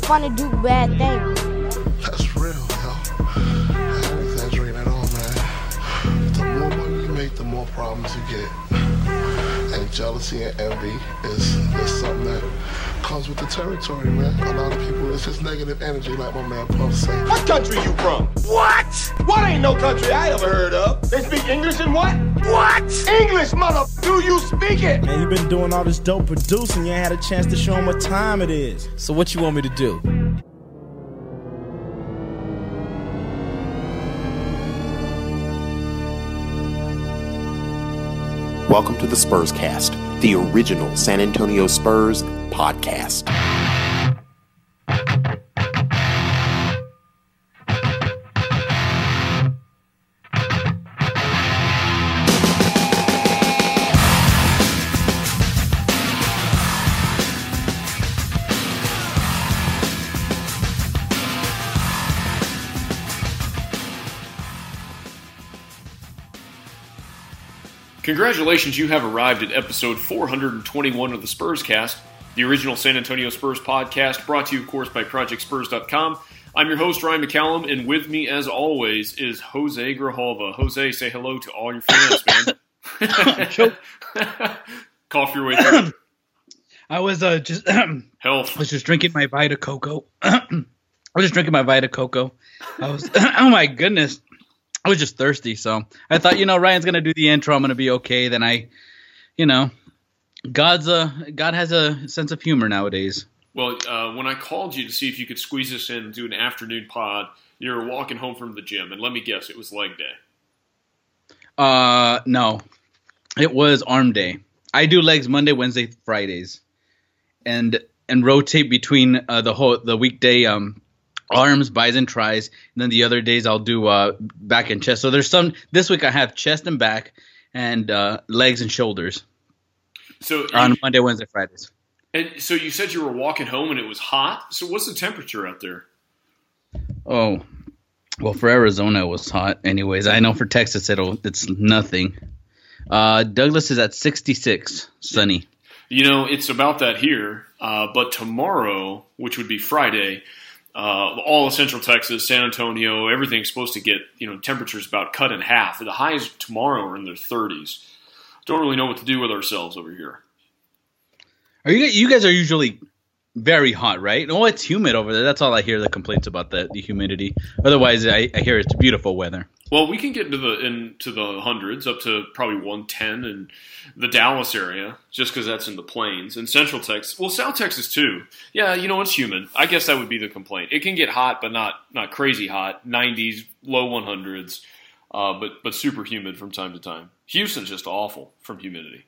fun to do bad things. That's real, yo. I don't exaggerate at all, man. The more money you make, the more problems you get. And jealousy and envy is something that comes with the territory, man. A lot of people, it's just negative energy, like my man Puff said. What country you from? What? What ain't no country I ever heard of? They speak English and what? What? English, mother. Do you speak it? Man, you been doing all this dope producing. You ain't had a chance to show them what time it is. So what you want me to do? Welcome to the Spurs Cast, the original San Antonio Spurs podcast. Congratulations, you have arrived at episode 421 of the Spurs Cast, the original San Antonio Spurs podcast, brought to you, of course, by ProjectSpurs.com. I'm your host, Ryan McCallum, and with me, as always, is Jose Grijalva. Jose, say hello to all your fans, man. Cough your way through. I was just Health. I was just drinking my Vita Coco. I was oh my goodness. I was just thirsty, so I thought, Ryan's going to do the intro. I'm going to be okay. Then God has a sense of humor nowadays. Well, when I called you to see if you could squeeze us in and do an afternoon pod, you were walking home from the gym, and let me guess, it was leg day. No, it was arm day. I do legs Monday, Wednesday, Fridays, and rotate between the weekday arms, bis, and tris, and then the other days I'll do back and chest. So there's this week I have chest and back, and legs and shoulders. So on Monday, Wednesday, Fridays. And so you said you were walking home and it was hot. So what's the temperature out there? Oh, well, for Arizona it was hot. Anyways, I know for Texas it's nothing. Douglas is at 66, sunny. It's about that here. But tomorrow, which would be Friday, all of Central Texas, San Antonio, everything's supposed to get, temperatures about cut in half. The highs tomorrow are in their 30s. Don't really know what to do with ourselves over here. You guys are usually very hot, right? Oh, it's humid over there. That's all I hear, the complaints about the humidity. Otherwise, I hear it's beautiful weather. Well, we can get into the hundreds, up to probably 110 in the Dallas area, just because that's in the plains. And Central Texas, well, South Texas too. Yeah, it's humid. I guess that would be the complaint. It can get hot, but not crazy hot. 90s, low 100s, but super humid from time to time. Houston's just awful from humidity.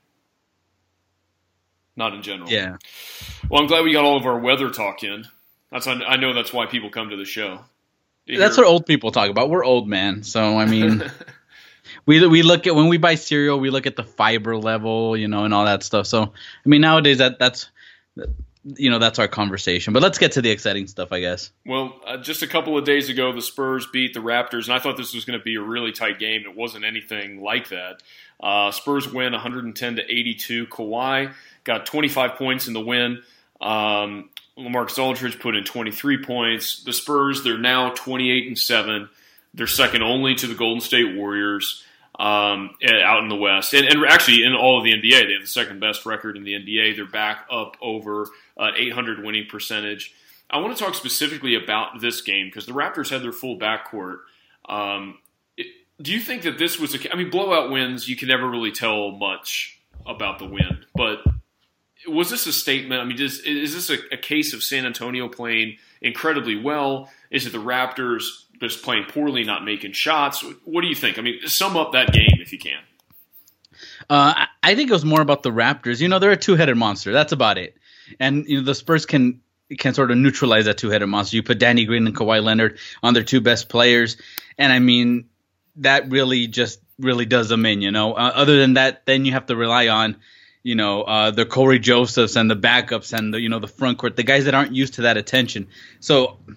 Not in general. Yeah. Well, I'm glad we got all of our weather talk in. I know that's why people come to the show. That's what old people talk about. We're old, man. So, I mean, we look at, when we buy cereal, we look at the fiber level, and all that stuff. So, I mean, nowadays that's our conversation. But let's get to the exciting stuff, I guess. Well, just a couple of days ago, the Spurs beat the Raptors, and I thought this was going to be a really tight game. It wasn't anything like that. Spurs win 110-82. Kawhi got 25 points in the win. LaMarcus Aldridge put in 23 points. The Spurs, they're now 28-7. They're second only to the Golden State Warriors out in the West. And actually, in all of the NBA, they have the second best record in the NBA. They're back up over 800 winning percentage. I want to talk specifically about this game because the Raptors had their full backcourt. Do you think that this was blowout wins, you can never really tell much about the win, but was this a statement? Is this a case of San Antonio playing incredibly well? Is it the Raptors just playing poorly, not making shots? What do you think? Sum up that game if you can. I think it was more about the Raptors. They're a two-headed monster. That's about it. And the Spurs can sort of neutralize that two-headed monster. You put Danny Green and Kawhi Leonard on their two best players, and that really does them in. Other than that, then you have to rely on the Corey Josephs and the backups and the front court, the guys that aren't used to that attention. So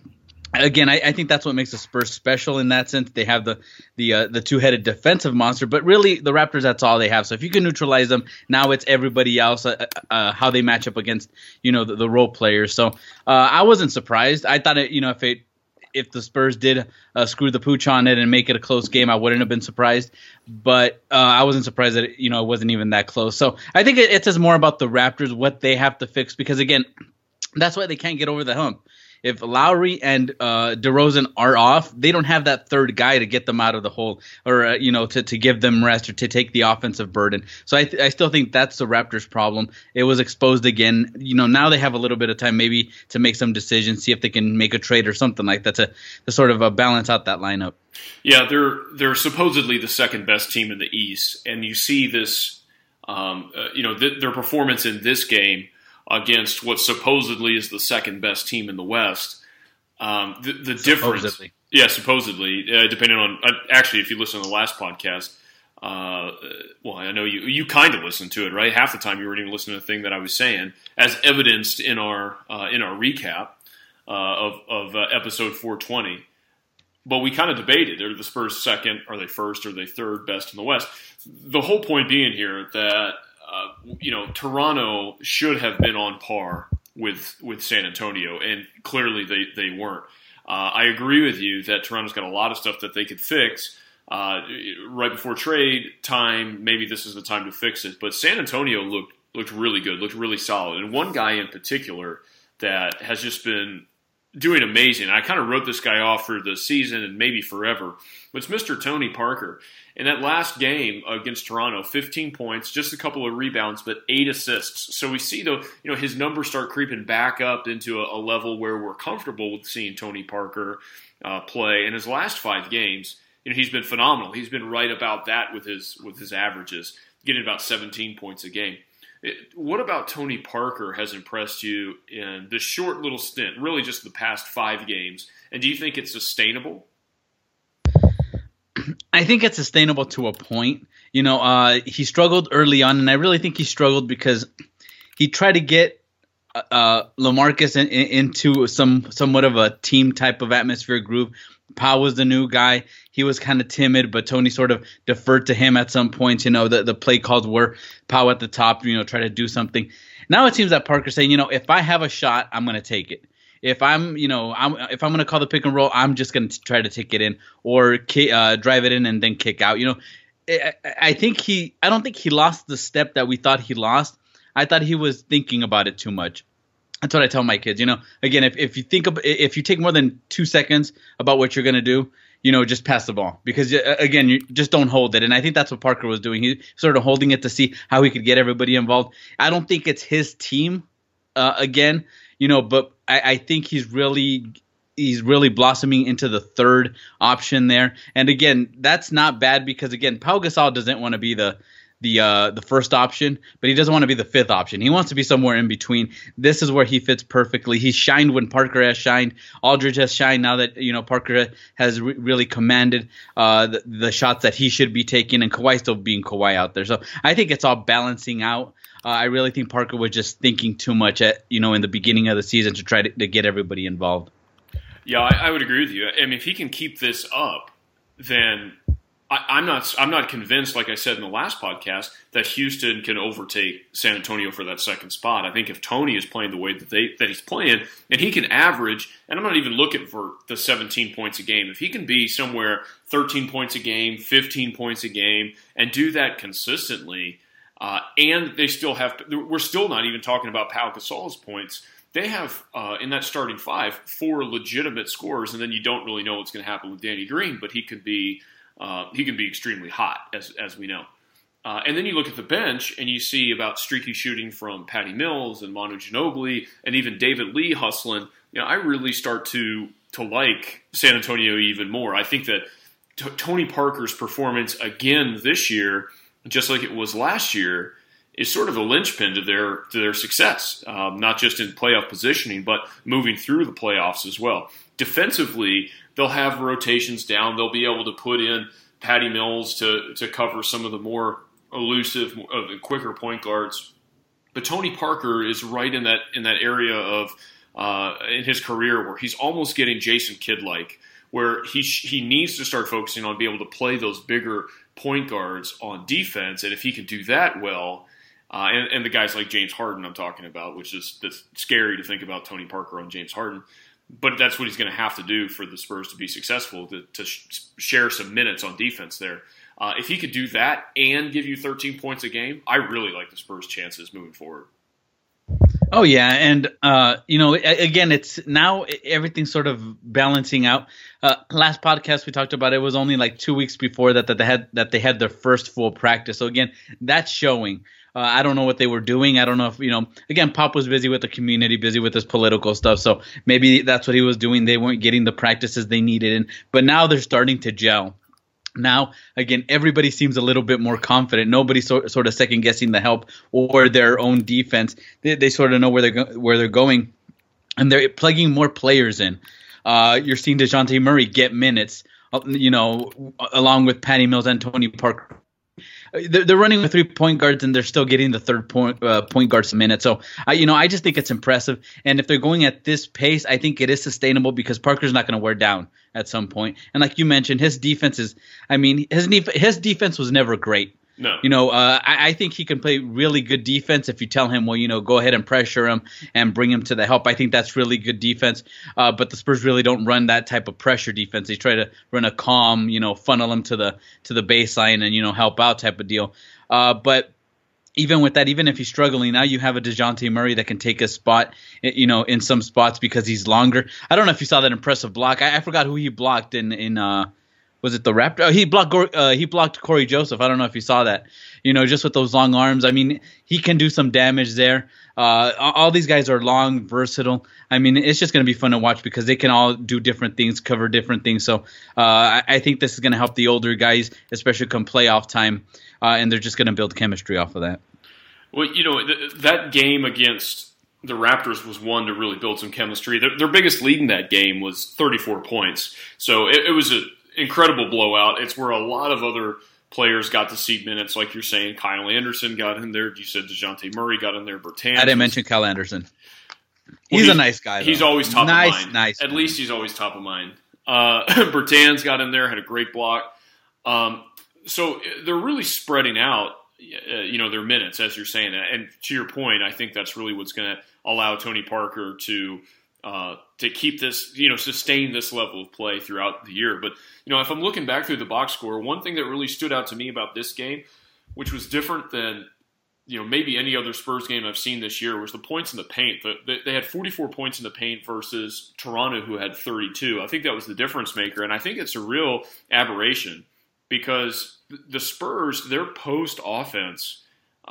Again, I think that's what makes the Spurs special in that sense. They have the two-headed defensive monster, but really the Raptors, that's all they have. So if you can neutralize them, now it's everybody else, how they match up against, the role players. So I wasn't surprised. I thought if the Spurs did screw the pooch on it and make it a close game, I wouldn't have been surprised. But I wasn't surprised that it wasn't even that close. So I think it says more about the Raptors, what they have to fix, because again, that's why they can't get over the hump. If Lowry and DeRozan are off, they don't have that third guy to get them out of the hole, or to give them rest or to take the offensive burden. So I still think that's the Raptors' problem. It was exposed again. Now they have a little bit of time maybe to make some decisions, see if they can make a trade or something like that to sort of balance out that lineup. Yeah, they're supposedly the second best team in the East, and you see this, their performance in this game against what supposedly is the second best team in the West. The difference, supposedly, depending on actually, if you listen to the last podcast, I know you kind of listened to it, right? Half the time you weren't even listening to the thing that I was saying, as evidenced in our recap of episode 420. But we kind of debated: are the Spurs second? Are they first? Are they third best in the West? The whole point being here that Toronto should have been on par with San Antonio, and clearly they weren't. I agree with you that Toronto's got a lot of stuff that they could fix right before trade time. Maybe this is the time to fix it. But San Antonio looked really good, looked really solid. And one guy in particular that has just been doing amazing. I kind of wrote this guy off for the season and maybe forever. But it's Mr. Tony Parker. In that last game against Toronto, 15 points, just a couple of rebounds, but 8 assists. So we see his numbers start creeping back up into a level where we're comfortable with seeing Tony Parker play. In his last 5 games, he's been phenomenal. He's been right about that with his averages, getting about 17 points a game. What about Tony Parker has impressed you in this short little stint, really just the past 5 games? And do you think it's sustainable? I think it's sustainable to a point. He struggled early on, and I really think he struggled because he tried to get LaMarcus into somewhat of a team type of atmosphere groove. Pau was the new guy. He was kind of timid, but Tony sort of deferred to him at some points. The play calls were Pau at the top, try to do something. Now it seems that Parker's saying, if I have a shot, I'm going to take it. If I'm going to call the pick and roll, I'm just going to try to take it in or drive it in and then kick out. I don't think he lost the step that we thought he lost. I thought he was thinking about it too much. That's what I tell my kids. Again, if you take more than 2 seconds about what you're going to do, just pass the ball, because again, you just don't hold it. And I think that's what Parker was doing. He sort of holding it to see how he could get everybody involved. I don't think it's his team again, but I think he's really blossoming into the third option there. And again, that's not bad, because again, Pau Gasol doesn't want to be the first option, but he doesn't want to be the fifth option. He wants to be somewhere in between. This is where he fits perfectly. He shined when Parker has shined. Aldridge has shined now that Parker has really commanded the shots that he should be taking, and Kawhi still being Kawhi out there. So I think it's all balancing out. I really think Parker was just thinking too much in the beginning of the season to try to get everybody involved. Yeah, I would agree with you. I mean, if he can keep this up, then I'm not convinced, like I said in the last podcast, that Houston can overtake San Antonio for that second spot. I think if Tony is playing the way that he's playing, and he can average, and I'm not even looking for the 17 points a game, if he can be somewhere 13 points a game, 15 points a game, and do that consistently, and they still have – we're still not even talking about Pau Gasol's points. They have, in that starting 5, 4 legitimate scorers, and then you don't really know what's going to happen with Danny Green, but he can be extremely hot, as we know. And then you look at the bench, and you see about streaky shooting from Patty Mills and Manu Ginobili, and even David Lee hustling. I really start to like San Antonio even more. I think that Tony Parker's performance again this year, just like it was last year, is sort of a linchpin to their success, not just in playoff positioning, but moving through the playoffs as well. Defensively, they'll have rotations down. They'll be able to put in Patty Mills to cover some of the more elusive, quicker point guards. But Tony Parker is right in that area of in his career where he's almost getting Jason Kidd-like, where he needs to start focusing on being able to play those bigger point guards on defense. And if he can do that well, and the guys like James Harden I'm talking about, which is that's scary to think about Tony Parker on James Harden, but that's what he's going to have to do for the Spurs to be successful, to share some minutes on defense there. If he could do that and give you 13 points a game, I really like the Spurs' chances moving forward. Oh yeah, and again, it's now everything's sort of balancing out. Last podcast we talked about, it was only like 2 weeks before that they had their first full practice. So again, that's showing. I don't know what they were doing. I don't know if, again, Pop was busy with the community, busy with his political stuff. So maybe that's what he was doing. They weren't getting the practices they needed. But now they're starting to gel. Now, again, everybody seems a little bit more confident. Nobody's sort of second guessing the help or their own defense. They sort of know where they're going, and they're plugging more players in. You're seeing DeJounte Murray get minutes, along with Patty Mills and Tony Parker. They're running with 3 point guards, and they're still getting the third point guards a minute. So, I just think it's impressive. And if they're going at this pace, I think it is sustainable because Parker's not going to wear down at some point. And like you mentioned, his defense his defense was never great. No. I think he can play really good defense if you tell him, go ahead and pressure him and bring him to the help. I think that's really good defense. But the Spurs really don't run that type of pressure defense. They try to run a calm, funnel him to the baseline and, help out type of deal. But even with that, even if he's struggling, now you have a DeJounte Murray that can take a spot, in some spots because he's longer. I don't know if you saw that impressive block. I forgot who he blocked in was it the Raptor? Oh, he blocked Corey Joseph. I don't know if you saw that. Just with those long arms. I mean, he can do some damage there. All these guys are long, versatile. I mean, it's just going to be fun to watch because they can all do different things, cover different things. So I think this is going to help the older guys, especially come playoff time, and they're just going to build chemistry off of that. Well, that game against the Raptors was one to really build some chemistry. Their biggest lead in that game was 34 points. So it was an incredible blowout. It's where a lot of other players got to see minutes, like you're saying. Kyle Anderson got in there. You said DeJounte Murray got in there. Bertans. I didn't mention Kyle Anderson. He's a nice guy, though. He's always top of mind. Nice. At least he's always top of mind. Bertans got in there, had a great block. So they're really spreading out, their minutes, as you're saying. And to your point, I think that's really what's going to allow Tony Parker to keep this, sustain this level of play throughout the year. But, if I'm looking back through the box score, one thing that really stood out to me about this game, which was different than, maybe any other Spurs game I've seen this year, was the points in the paint. They had 44 points in the paint versus Toronto, who had 32. I think that was the difference maker, and I think it's a real aberration because the Spurs, their post offense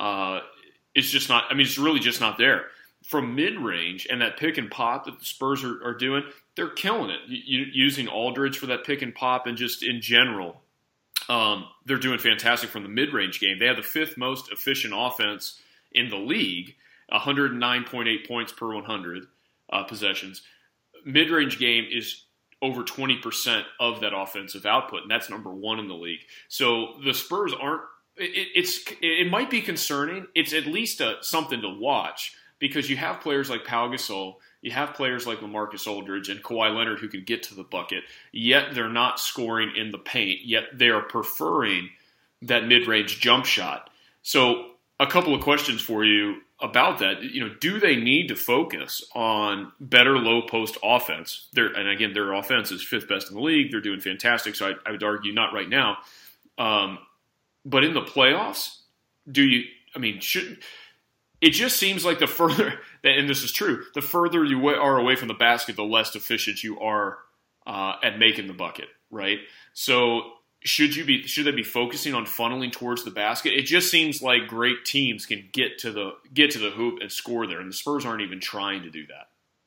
is just not, it's really just not there. From mid-range and that pick and pop that the Spurs are doing, they're killing it. Using Aldridge for that pick and pop and just in general, they're doing fantastic from the mid-range game. They have the fifth most efficient offense in the league, 109.8 points per 100 possessions. Mid-range game is over 20% of that offensive output, and that's number one in the league. So the Spurs aren't – it might be concerning. It's at least something to watch. Because you have players like Pau Gasol, you have players like LaMarcus Aldridge and Kawhi Leonard who can get to the bucket, yet they're not scoring in the paint, yet they are preferring that mid-range jump shot. So a couple of questions for you about that. Do they need to focus on better low-post offense? And again, their offense is fifth best in the league. They're doing fantastic, so I would argue not right now. But in the playoffs, it just seems like the further, and this is true, the further you are away from the basket, the less efficient you are at making the bucket, right? So should they be focusing on funneling towards the basket? It just seems like great teams can get to the hoop and score there, and the Spurs aren't even trying to do that.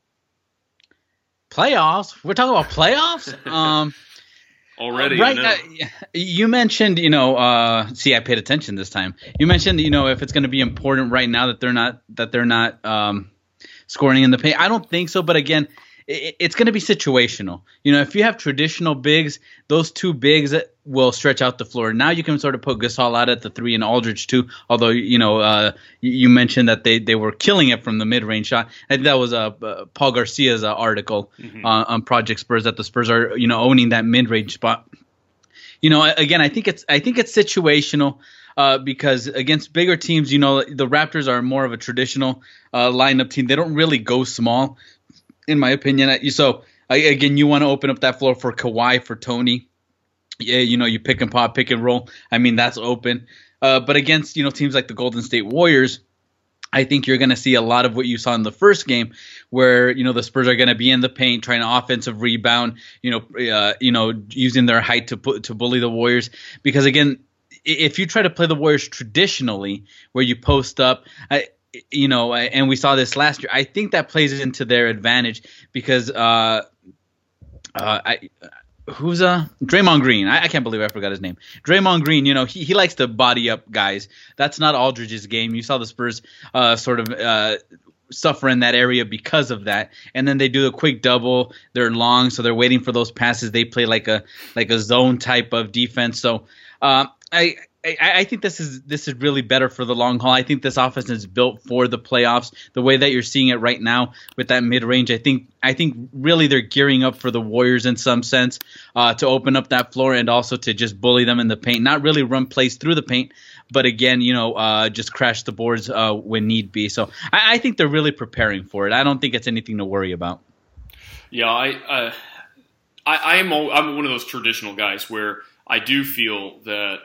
Playoffs? We're talking about playoffs? Already, right? You mentioned, see, I paid attention this time. You mentioned, if it's going to be important right now that they're not scoring in the paint. I don't think so, but again, it's going to be situational. If you have traditional bigs, those two bigs will stretch out the floor. Now you can sort of put Gasol out at the 3 and Aldridge too. Although you mentioned that they were killing it from the mid-range shot. I think that was Paul Garcia's article on Project Spurs, that the Spurs are owning that mid-range spot. Again, I think it's situational. Because against bigger teams, the Raptors are more of a traditional lineup team. They don't really go small, in my opinion. So, again, you want to open up that floor for Kawhi, for Tony. Yeah, you pick and pop, pick and roll. I mean, that's open. But against, teams like the Golden State Warriors, I think you're going to see a lot of what you saw in the first game, where the Spurs are going to be in the paint, trying to offensive rebound, using their height to bully the Warriors. Because again, if you try to play the Warriors traditionally, where you post up, and we saw this last year, I think that plays into their advantage because Draymond Green. I can't believe I forgot his name. Draymond Green, he likes to body up guys. That's not Aldridge's game. You saw the Spurs suffer in that area because of that. And then they do a quick double. They're long, so they're waiting for those passes. They play like a zone type of defense. So I think this is really better for the long haul. I think this offense is built for the playoffs. The way that you're seeing it right now with that mid range, I think really they're gearing up for the Warriors in some sense to open up that floor and also to just bully them in the paint. Not really run plays through the paint, but again, just crash the boards when need be. So I think they're really preparing for it. I don't think it's anything to worry about. Yeah, I'm one of those traditional guys where I do feel that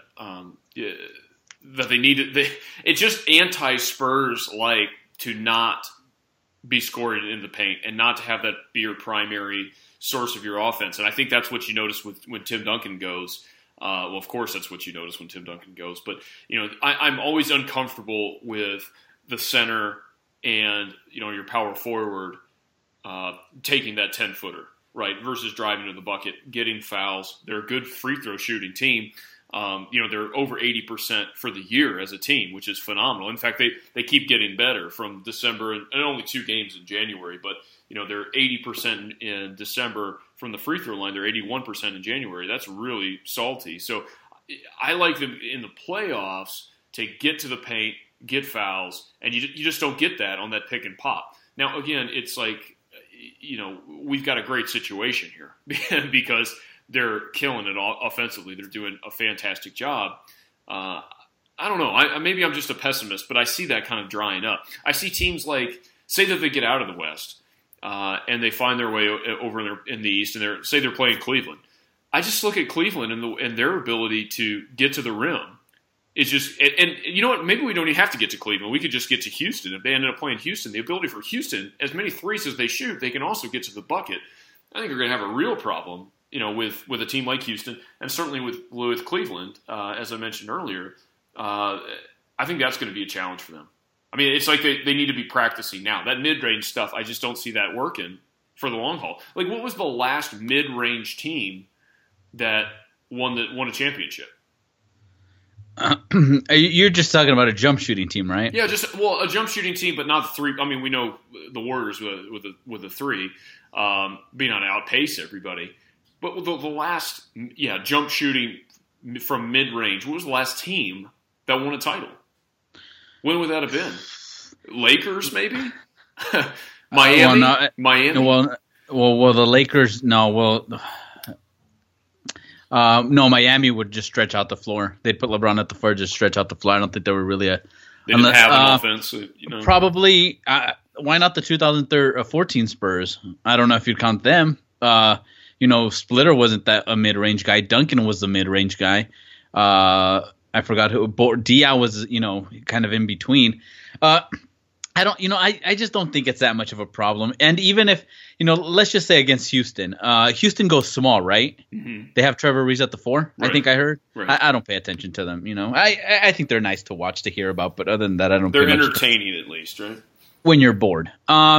that they need it. It's just anti-Spurs like to not be scoring in the paint and not to have that be your primary source of your offense. And I think that's what you notice when Tim Duncan goes. Well, of course, that's what you notice when Tim Duncan goes. But I'm always uncomfortable with the center and your power forward taking that 10-footer. Right, versus driving to the bucket, getting fouls. They're a good free throw shooting team. They're over 80% for the year as a team, which is phenomenal. In fact, they keep getting better from December and only 2 games in January. But they're 80% in December from the free throw line. They're 81% in January. That's really salty. So I like them in the playoffs to get to the paint, get fouls, and you just don't get that on that pick and pop. Now again, it's like, we've got a great situation here because they're killing it all offensively. They're doing a fantastic job. I don't know. Maybe I'm just a pessimist, but I see that kind of drying up. I see teams like, say that they get out of the West and they find their way over in the East, and say they're playing Cleveland. I just look at Cleveland and their ability to get to the rim. It's just, and you know what? Maybe we don't even have to get to Cleveland. We could just get to Houston. If they ended up playing Houston, the ability for Houston, as many threes as they shoot, they can also get to the bucket. I think we're going to have a real problem, with a team like Houston, and certainly with Cleveland, as I mentioned earlier. I think that's going to be a challenge for them. I mean, it's like they need to be practicing now. That mid-range stuff, I just don't see that working for the long haul. Like, what was the last mid-range team that won a championship? You're just talking about a jump shooting team, right? Yeah, a jump shooting team, but not the three. I mean, we know the Warriors with the three being on to outpace everybody. But the last, jump shooting from mid range. What was the last team that won a title? When would that have been? Lakers, maybe. Miami. Miami. Well, the Lakers. No, Miami would just stretch out the floor. They'd put LeBron at the floor, just stretch out the floor. I don't think they were really They didn't have an offense. Probably. Why not the 2014 Spurs? I don't know if you'd count them. Splitter wasn't a mid-range guy. Duncan was the mid-range guy. I forgot who. Diaw was, kind of in between. I just don't think it's that much of a problem. And even if, let's just say against Houston, Houston goes small, right? Mm-hmm. They have Trevor Reeves at the 4, right. I think I heard. Right. I don't pay attention to them, I think they're nice to watch, to hear about, but other than that, I don't. They're entertaining at least, right? When you're bored.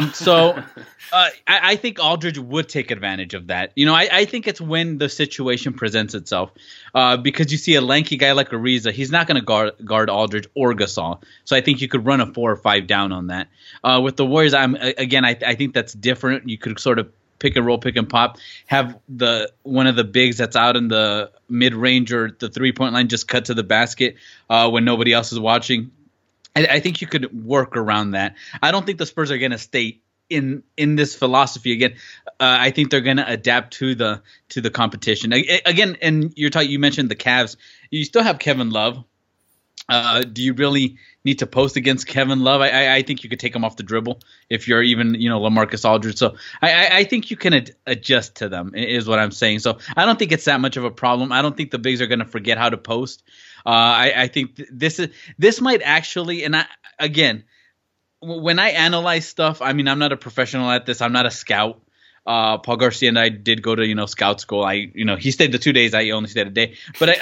I think Aldridge would take advantage of that. I think it's when the situation presents itself. Because you see a lanky guy like Ariza, he's not going to guard Aldridge or Gasol. So I think you could run a 4 or 5 down on that. With the Warriors, I think that's different. You could sort of pick and roll, pick and pop, have one of the bigs that's out in the mid range or the 3-point line just cut to the basket when nobody else is watching. I think you could work around that. I don't think the Spurs are going to stay in this philosophy again. I think they're going to adapt to the competition again. And you mentioned the Cavs. You still have Kevin Love. Do you really need to post against Kevin Love? I think you could take him off the dribble if you're even LaMarcus Aldridge. So I think you can adjust to them is what I'm saying. So I don't think it's that much of a problem. I don't think the bigs are going to forget how to post. I think this might actually, and again, when I analyze stuff, I mean, I'm not a professional at this. I'm not a scout. Paul Garcia and I did go to scout school. He stayed the 2 days. I only stayed a day. But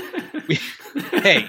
hey,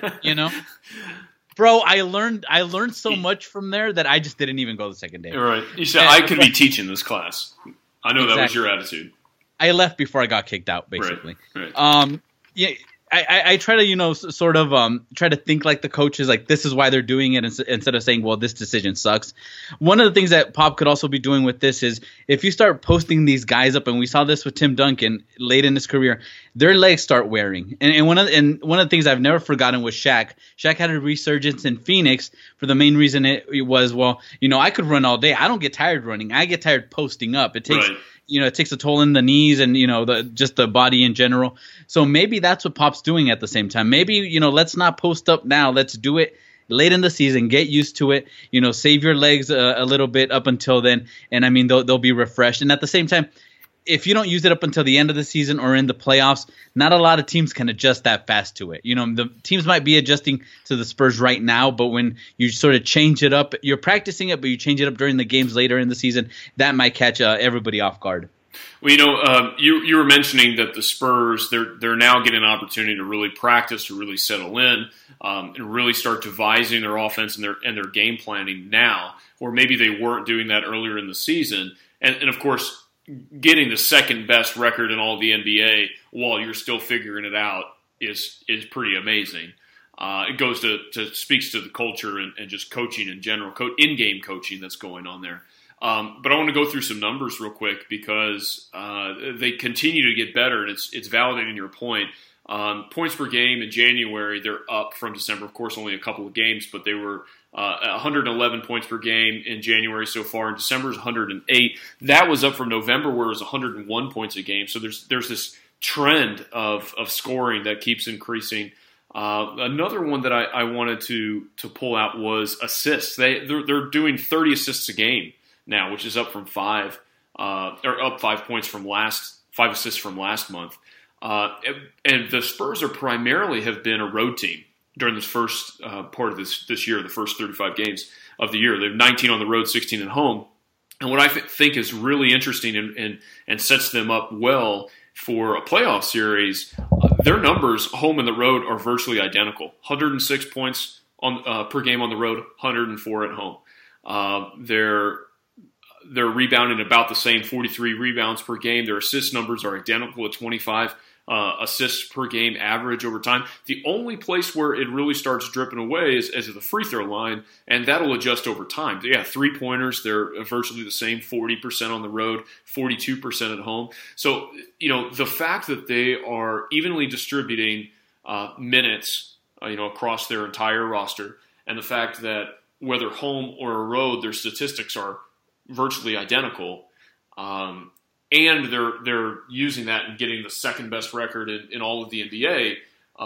bro, I learned so much from there that I just didn't even go the second day. Right. You said I could be teaching this class. I know exactly. That was your attitude. I left before I got kicked out, basically. Right. Yeah. I try to, sort of try to think like the coaches, like this is why they're doing it instead of saying, well, this decision sucks. One of the things that Pop could also be doing with this is if you start posting these guys up, and we saw this with Tim Duncan late in his career, their legs start wearing. And one of the things I've never forgotten was Shaq. Shaq had a resurgence in Phoenix for the main reason it was, well, I could run all day. I don't get tired running. I get tired posting up. It takes – it takes a toll in the knees and, just the body in general. So maybe that's what Pop's doing at the same time. Maybe, let's not post up now. Let's do it late in the season. Get used to it. Save your legs a little bit up until then. And, I mean, they'll be refreshed. And at the same time, if you don't use it up until the end of the season or in the playoffs, not a lot of teams can adjust that fast to it. The teams might be adjusting to the Spurs right now, but when you sort of change it up, you're practicing it, but you change it up during the games later in the season, that might catch everybody off guard. Well, you were mentioning that the Spurs, they're now getting an opportunity to really practice, to really settle in, and really start devising their offense and their game planning now, or maybe they weren't doing that earlier in the season. And of course, getting the second best record in all the NBA while you're still figuring it out is pretty amazing. It goes to speaks to the culture and just coaching in general, in-game coaching that's going on there. But I want to go through some numbers real quick because they continue to get better, and it's validating your point. Points per game in January, they're up from December. Of course, only a couple of games, but they were 111 points per game in January so far. In December is 108. That was up from November, where it was 101 points a game. So there's this trend of scoring that keeps increasing. Another one that I wanted to pull out was assists. They're doing 30 assists a game now, which is up from 5, or up 5 points from 5 assists from last month. And the Spurs primarily have been a road team during this first part of this year, the first 35 games of the year. They have 19 on the road, 16 at home. And what I think is really interesting and sets them up well for a playoff series, their numbers home and the road are virtually identical. 106 points per game on the road, 104 at home. They're rebounding about the same, 43 rebounds per game. Their assist numbers are identical at 25 assists per game average over time. The only place where it really starts dripping away is at the free throw line, and that'll adjust over time. Yeah, three-pointers, they're virtually the same, 40% on the road, 42% at home. So, the fact that they are evenly distributing minutes, across their entire roster, and the fact that whether home or a road, their statistics are virtually identical, and they're using that and getting the second best record in all of the NBA,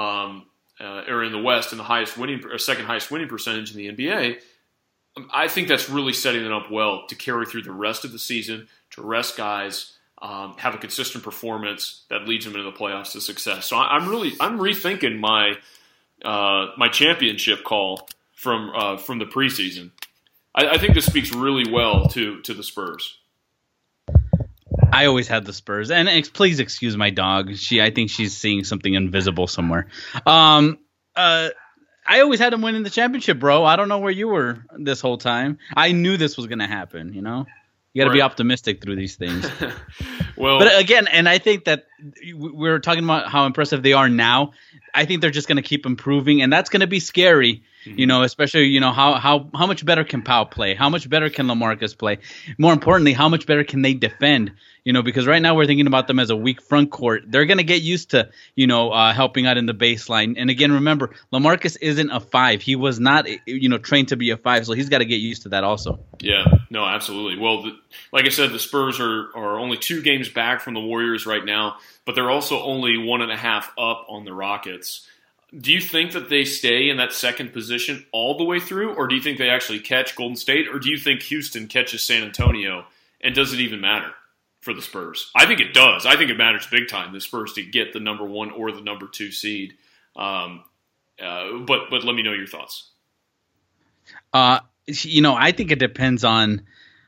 or in the West, and the second highest winning percentage in the NBA. I think that's really setting them up well to carry through the rest of the season, to rest guys, have a consistent performance that leads them into the playoffs to success. So I'm rethinking my championship call from the preseason. I think this speaks really well to the Spurs. I always had the Spurs, and please excuse my dog. I think she's seeing something invisible somewhere. I always had them winning the championship, bro. I don't know where you were this whole time. I knew this was going to happen. You got to be optimistic through these things. Well, but again, and I think that we're talking about how impressive they are now. I think they're just going to keep improving, and that's going to be scary. Especially, how much better can Powell play? How much better can LaMarcus play? More importantly, how much better can they defend? Because right now we're thinking about them as a weak front court. They're going to get used to, helping out in the baseline. And again, remember, LaMarcus isn't a 5. He was not, trained to be a 5, so he's got to get used to that also. Yeah, no, absolutely. Well, like I said, the Spurs are only 2 games back from the Warriors right now, but they're also only 1.5 up on the Rockets. Do you think that they stay in that second position all the way through, or do you think they actually catch Golden State, or do you think Houston catches San Antonio, and does it even matter for the Spurs? I think it does. I think it matters big time, the Spurs, to get the number 1 or the number 2 seed. But let me know your thoughts. I think it depends on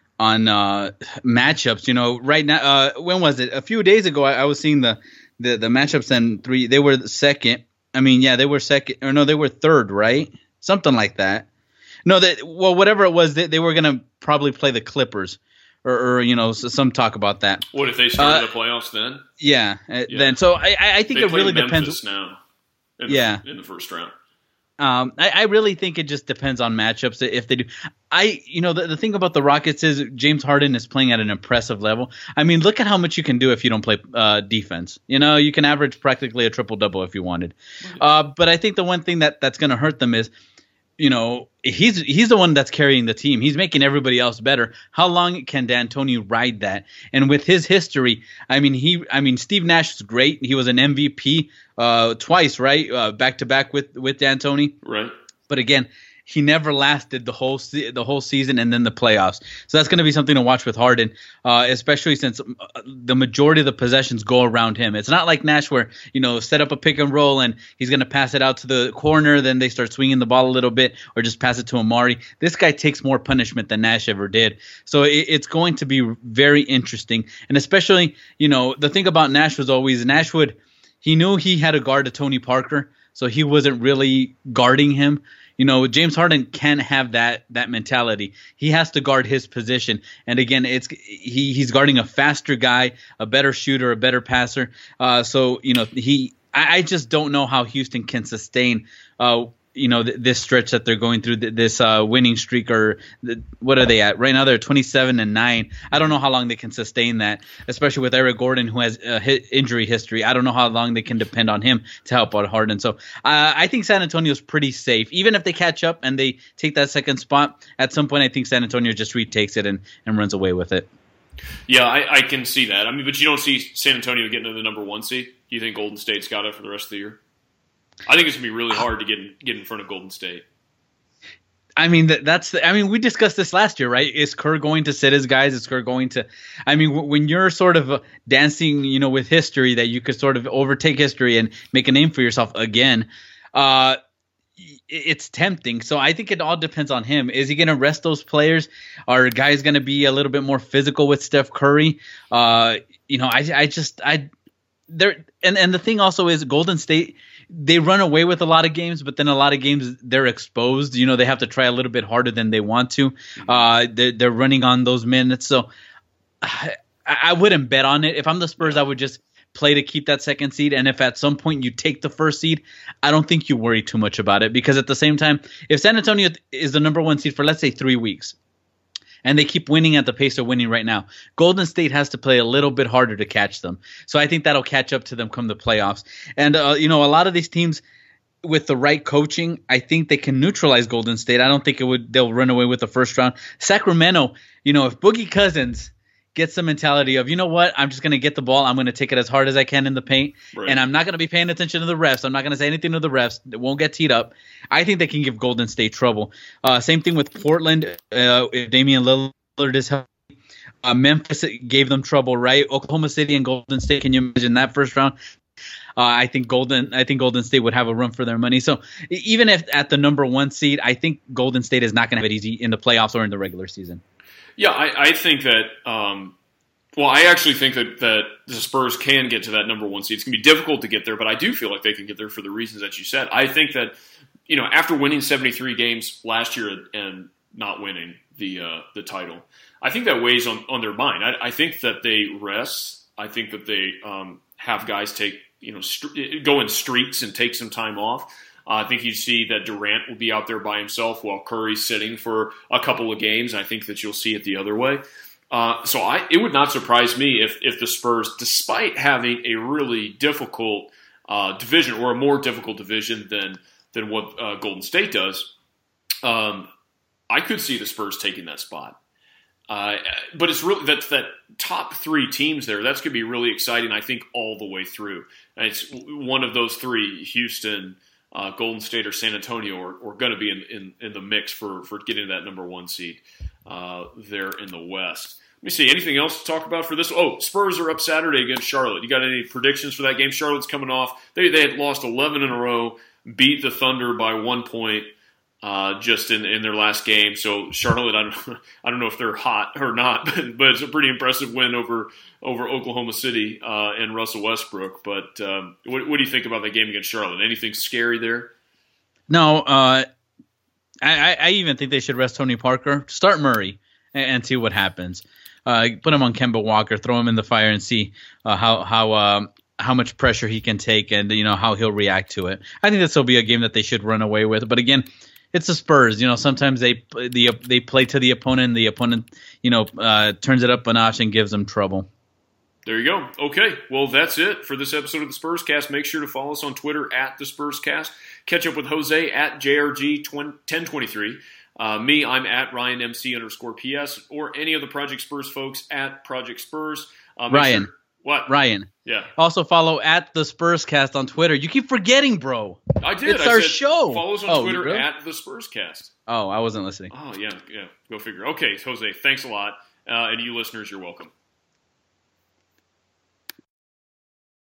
matchups. Right now, when was it? A few days ago, I was seeing the matchups, and they were second. They were second, or no, they were third, right? Something like that. No, whatever it was, they were going to probably play the Clippers, or some talk about that. What if they started the playoffs then? Yeah. Then. So I think it really depends. Now, in the first round. I really think it just depends on matchups if they do. The thing about the Rockets is James Harden is playing at an impressive level. Look at how much you can do if you don't play defense. You can average practically a triple-double if you wanted. But I think the one thing that's going to hurt them is, he's the one that's carrying the team. He's making everybody else better. How long can D'Antoni ride that? And with his history, Steve Nash is great. He was an MVP twice, right? Back to back with D'Antoni. Right. But again, he never lasted the whole season and then the playoffs. So that's going to be something to watch with Harden, especially since the majority of the possessions go around him. It's not like Nash where, set up a pick and roll and he's going to pass it out to the corner, then they start swinging the ball a little bit, or just pass it to Amari. This guy takes more punishment than Nash ever did. So it's going to be very interesting. And especially, the thing about Nash was always he knew he had to guard a Tony Parker, so he wasn't really guarding him. James Harden can't have that mentality. He has to guard his position. And again, he's guarding a faster guy, a better shooter, a better passer. I just don't know how Houston can sustain this stretch that they're going through, this winning streak, or what are they at right now? They're 27-9. I don't know how long they can sustain that, especially with Eric Gordon, who has injury history. I don't know how long they can depend on him to help out Harden. So I think San Antonio's pretty safe. Even if they catch up and they take that second spot, at some point I think San Antonio just retakes it and runs away with it. Yeah, I can see that. But you don't see San Antonio getting to the number 1 seed? Do you think Golden State's got it for the rest of the year? I think it's going to be really hard to get in front of Golden State. We discussed this last year, right? Is Kerr going to sit his guys? Is Kerr going to – when you're sort of dancing, with history, that you could sort of overtake history and make a name for yourself again, it's tempting. So I think it all depends on him. Is he going to rest those players? Are guys going to be a little bit more physical with Steph Curry? And the thing also is Golden State – they run away with a lot of games, but then a lot of games they're exposed. They have to try a little bit harder than they want to. They're running on those minutes. So I wouldn't bet on it. If I'm the Spurs, I would just play to keep that second seed. And if at some point you take the first seed, I don't think you worry too much about it, because at the same time, if San Antonio is the number 1 seed for, let's say, 3 weeks, and they keep winning at the pace they're winning right now, Golden State has to play a little bit harder to catch them. So I think that'll catch up to them come the playoffs. And, a lot of these teams with the right coaching, I think they can neutralize Golden State. I don't think they'll run away with the first round. Sacramento, if Boogie Cousins gets the mentality of, I'm just going to get the ball. I'm going to take it as hard as I can in the paint. Right. And I'm not going to be paying attention to the refs. I'm not going to say anything to the refs. It won't get teed up. I think they can give Golden State trouble. Same thing with Portland. If Damian Lillard is healthy. Memphis gave them trouble, right? Oklahoma City and Golden State. Can you imagine that first round? I think Golden State would have a run for their money. So even if at the number 1 seed, I think Golden State is not going to have it easy in the playoffs or in the regular season. Yeah, I think that I actually think that the Spurs can get to that number 1 seed. It's going to be difficult to get there, but I do feel like they can get there for the reasons that you said. I think that, after winning 73 games last year and not winning the title, I think that weighs on their mind. I think that they rest. I think that they have guys take go in streaks and take some time off. I think you see that Durant will be out there by himself while Curry's sitting for a couple of games. I think that you'll see it the other way. It would not surprise me if the Spurs, despite having a really difficult division, or a more difficult division than what Golden State does, I could see the Spurs taking that spot. But it's really that top three teams there. That's going to be really exciting, I think, all the way through. And it's one of those three: Houston, Golden State, or San Antonio are going to be in the mix for getting that number one seed there in the West. Let me see. Anything else to talk about for this? Oh, Spurs are up Saturday against Charlotte. You got any predictions for that game? Charlotte's coming off. They had lost 11 in a row, beat the Thunder by 1 point just in their last game. So Charlotte, I don't know if they're hot or not, but it's a pretty impressive win over Oklahoma City and Russell Westbrook. But what do you think about that game against Charlotte? Anything scary there? No, I even think they should rest Tony Parker, start Murray, and see what happens. Put him on Kemba Walker, throw him in the fire, and see how much pressure he can take, and how he'll react to it. I think this will be a game that they should run away with. But again, it's the Spurs. Sometimes they play to the opponent, and the opponent turns it up a notch and gives them trouble. There you go. Okay, well, that's it for this episode of the Spurscast. Make sure to follow us on Twitter at the Spurscast. Catch up with Jose at JRG1023. Me, I'm at RyanMC_PS, or any of the Project Spurs folks at Project Spurs. Ryan. What? Ryan. Yeah. Also follow at the Spurscast on Twitter. You keep forgetting, bro. I did. It's our show. Follow us on Twitter really? at the Spurscast. Oh, I wasn't listening. Oh, yeah. Go figure. Okay, Jose, thanks a lot. And you listeners, you're welcome.